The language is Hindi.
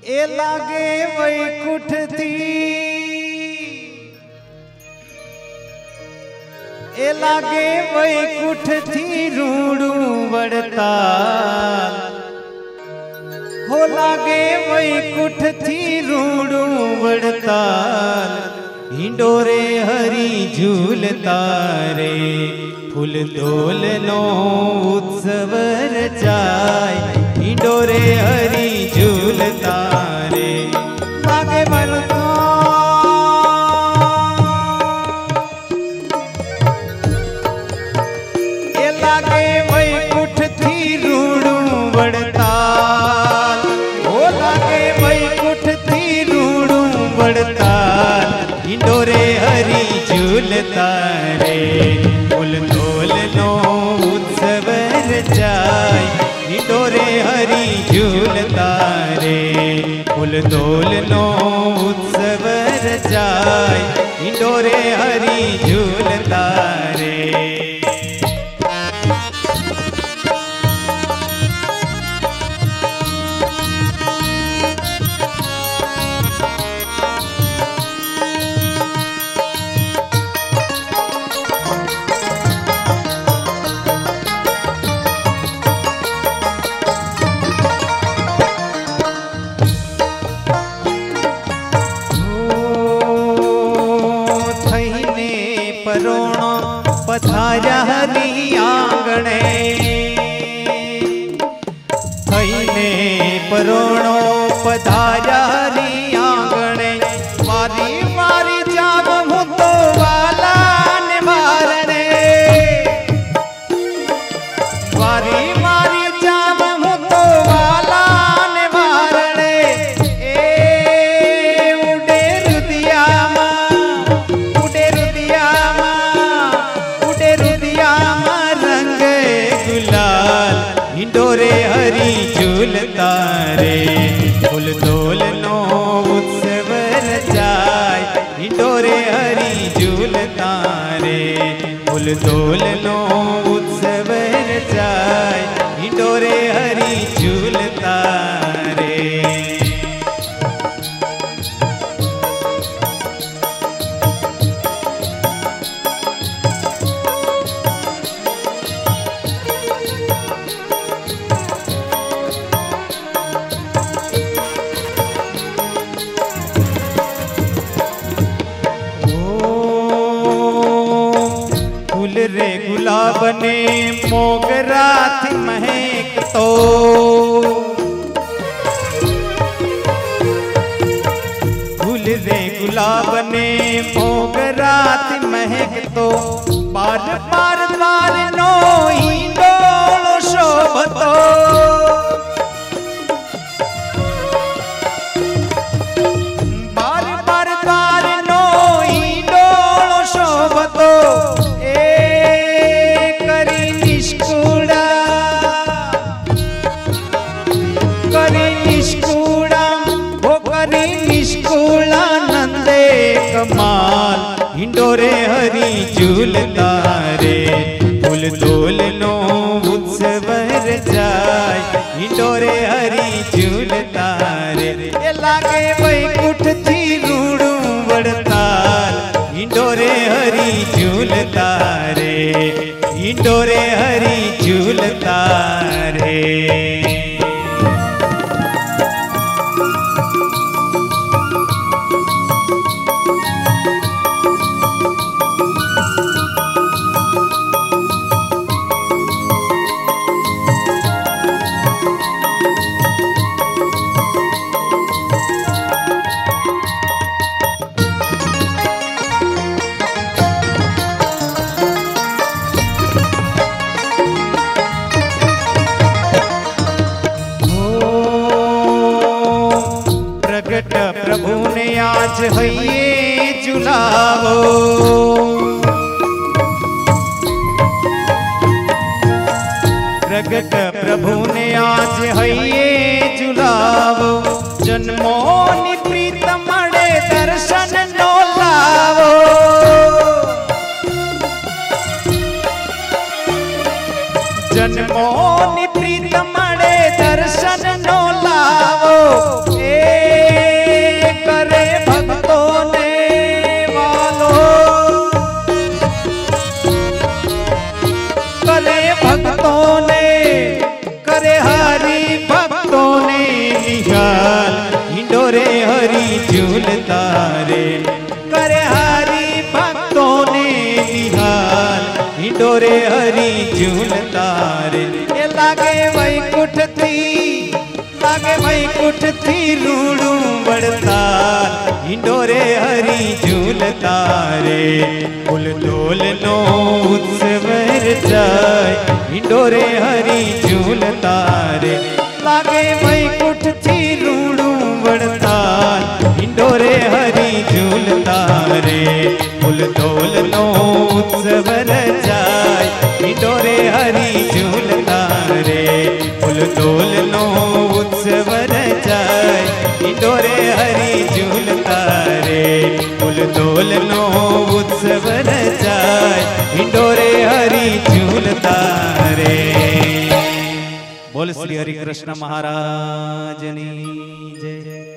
ए लागे वैकुंठ थी ए लागे वैकुंठ थी रूड़ू वड़ताल हो लागे वैकुंठ थी रूड़ू वड़ताल हिंडोरे हरी झूलता रे फूल तोल नो उत्सव रचाय हिंडोरे हरी झूलता रे लागे वरता ये लागे वैकुंठ थी रूड़ू वड़ताल ओ लागे वैकुंठ थी रूड़ू वड़ताल हिंडोरे हरी झूलता रे फूल तोल नो उत्सव रचाय हिंडोरे हरी झूलता रे फूल तोल नो उत्सव रचाय हिंडोरे हरी झूलता रे परोणो पधार्या हरी आंगणे थईने परोणो पधार्या हरी आंगणे मारी मारी जाव हूँ तो वाला ने मारणे मारी मारी जाव हूँ तो वाला ने मारणे ए उडे रुदिया हिंडोरे हरी झूलता रे फूल तोल नो उत्सव रचाय हिंडोरे हरी झूलता रे फूल तोल नो उत्सव रचाय हिंडोरे हरी झूलता रे रे गुलाब ने मोगरा थी महक तो फूल रे गुलाब ने मोगरा थी महक तो बार बार द्वार नो हिंडोलो शोभतो बार बार द्वार नो हिंडोलो शोभतो कमाल हिंडोरे हरी झूलता रे फूल तोल नो उत्सव रचाय हिंडोरे हरी झूलता रे ये लागे वैकुंठ थी रूड़ू वड़ताल हिंडोरे हरी झूलता रे हिंडोरे हरी झूलता रे प्रभु ने आज हइये झुलावो प्रगट प्रभु ने आज हइये झुलावो जन्मों प्रीत मड़े दर्शन नो लावो जन्मों प्रीत मड़े दर्शन नो लावो ए झूलता रे करे हरि भक्तों ने निहाल हिंडोरे हरि झूलता रे ये लागे वैकुंठ थी रूड़ू बड़ताल हिंडोरे हरि झूलता रे फूल डोल नो उत्सव जाय हिंडोरे हरि झूलता रे लागे वैकुंठ थी रूड़ू बड़ताल हिंडोरे हरि झूलता रे फूल डोल नो उत्सव जाय हिंडोरे हरि झूलता रे फूल डोल नो उत्सव जाय हिंडोरे हरि झूलता रे फूल डोल नो उत्सव जाय हिंडोरे हरि झूलता रे। बोल श्री हरि कृष्ण महाराज की जय।